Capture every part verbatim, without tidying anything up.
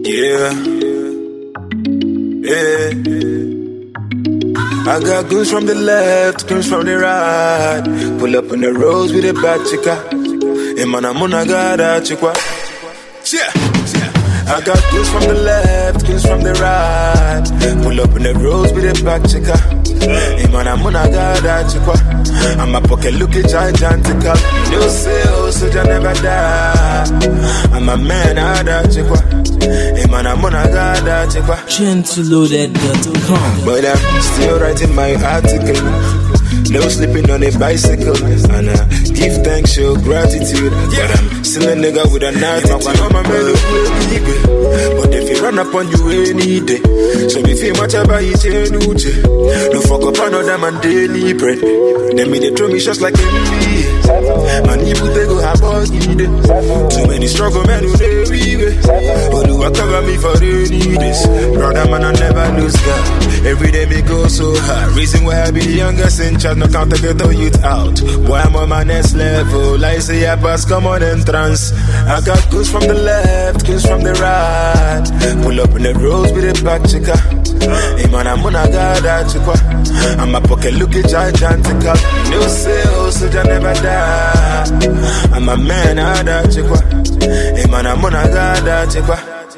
Yeah, yeah. I got goons from the left, goons from the right. Pull up on the roads with a bad chica. Hey man, I'm on a gada chica. Yeah, yeah. I got goons from the left, goons from the right. Pull up on the roads with a bad chica. Hey man, I'm on a gada chica. I'm a pocket looking gigantical. You say, oh, soldier never die. I'm a man, I die chica. Hey man, I'm on a gada chica. Gentleloaded dot com. But I'm still writing my article. No sleeping on a bicycle. And I give thanks, show gratitude. Yeah. But I'm still a nigga with an attitude. But if you run up on you any day, so if you much about it, no fuck up another man daily bread. Then me they throw me shots like M B A. Man, you they go have all need it. Too many struggle men who they read. But do I cover me for any days? Brother man, I never lose God. Every day me go so hard. Reason why I be the youngest in charge. No count to get the youth out. Boy, I'm on my next level. I say I pass, come on entrance. I got goons from the left, goons from the right. Pull up in the roads with a back chica. Hey man, I'm on a gada chica. I'm a pocket looking gigantical. You say, oh, soldier never die. I'm a man, I die chica. Hey man, I'm on a gada chica.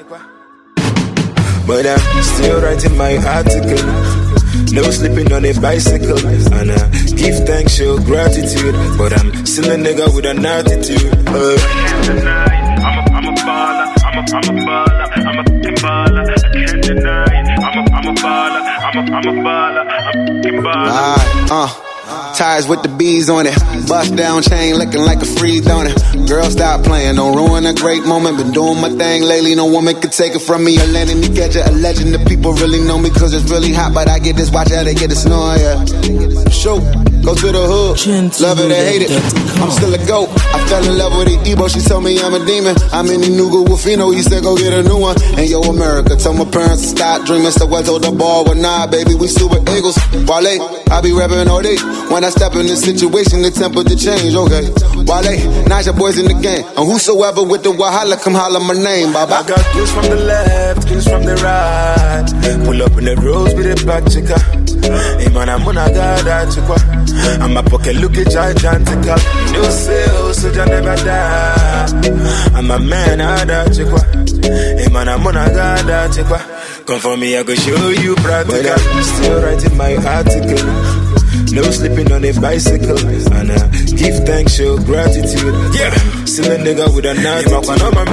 But I'm still writing my article. No sleeping on a bicycle. And I give thanks, show gratitude. But I'm still a nigga with an attitude. uh. I'm a, I'm a baller, I'm a, I'm a baller, I'm a fucking baller. I can't deny it. I'm a, I'm a baller, I'm a, I'm a baller, I'm a fucking baller. Alright, uh. Tires with the bees on it. Bust down chain looking like a freeze on it. Girl, stop playing, don't ruin a great moment. Been doing my thing lately, no woman can take it from me. A landing me catch it, a legend. The people really know me cause it's really hot. But I get this watch out, they get the snore, yeah. Show, go to the hood. Love it or hate it, I'm still a goat. I fell in love with the Ebo, she told me I'm a demon. I'm in the Nuga Wolfino, he said go get a new one. And yo, America, tell my parents to stop dreaming. So I told the ball, well nah, baby, we super eagles. Wale, I be rapping all day. When I step in this situation, the temperature change, okay. Wale, Naja boys in the game. And whosoever with the Wahala, come holler my name, baba. I got goons from the left, goons from the right. Pull up in the roads with a back chica. Hey man, I'm on a gada chica. I'm a pocket looking gigantical. You say, oh, soldier never die. I'm a man, I die chica. Hey man, I'm on a gada chica. Come for me, I go show you practical. But I'm still writing my article. No sleeping on a bicycle. And I give thanks, show gratitude. Yeah, still a nigga with an attitude.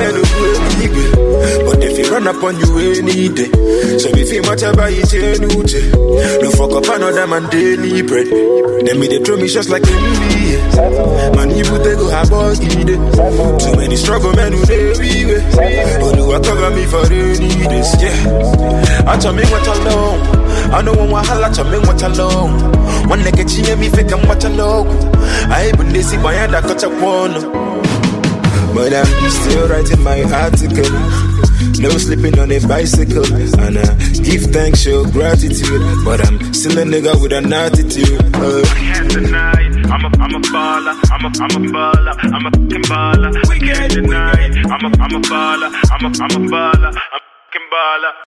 But if you run up on you any day, so if you much about it, no fuck up another man daily bread. Then me they throw me shots like M B A. Man, you they go have all eat it. Too many struggle men who they read. But do I cover me for any days? Yeah, I tell me what alone. I know one wahala to me what alone. One nigga chiye me fake and watch a logo. I even they see my hand I got a one. But I'm still writing my article. No sleeping on a bicycle. And I give thanks, show gratitude. But I'm still a nigga with an attitude. uh. I can't deny it. I'm a, I'm a baller, I'm a, I'm a baller, I'm a fucking baller. I can't deny it. I'm a, I'm a baller, I'm a, I'm a baller, I'm a fucking baller.